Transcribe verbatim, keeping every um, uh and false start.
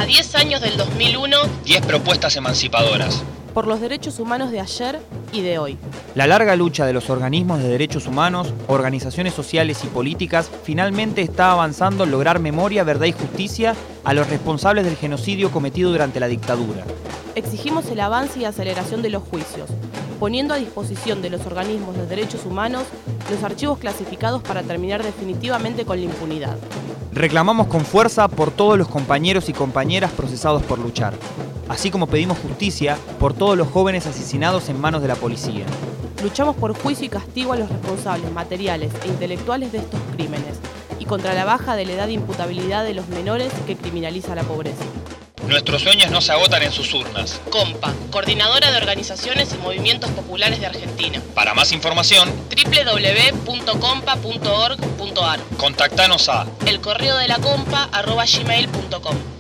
A diez años del dos mil uno, diez propuestas emancipadoras. Por los derechos humanos de ayer y de hoy. La larga lucha de los organismos de derechos humanos, organizaciones sociales y políticas finalmente está avanzando en lograr memoria, verdad y justicia a los responsables del genocidio cometido durante la dictadura. Exigimos el avance y aceleración de los juicios, poniendo a disposición de los organismos de derechos humanos los archivos clasificados para terminar definitivamente con la impunidad. Reclamamos con fuerza por todos los compañeros y compañeras procesados por luchar, así como pedimos justicia por todos los jóvenes asesinados en manos de la policía. Luchamos por juicio y castigo a los responsables materiales e intelectuales de estos crímenes y contra la baja de la edad de imputabilidad de los menores que criminaliza la pobreza. Nuestros sueños no se agotan en sus urnas. COMPA, Coordinadora de Organizaciones y Movimientos Populares de Argentina. Para más información, doble u doble u doble u punto compa punto org punto ar. contactanos a elcorreodelaCompa arroba gmail punto com.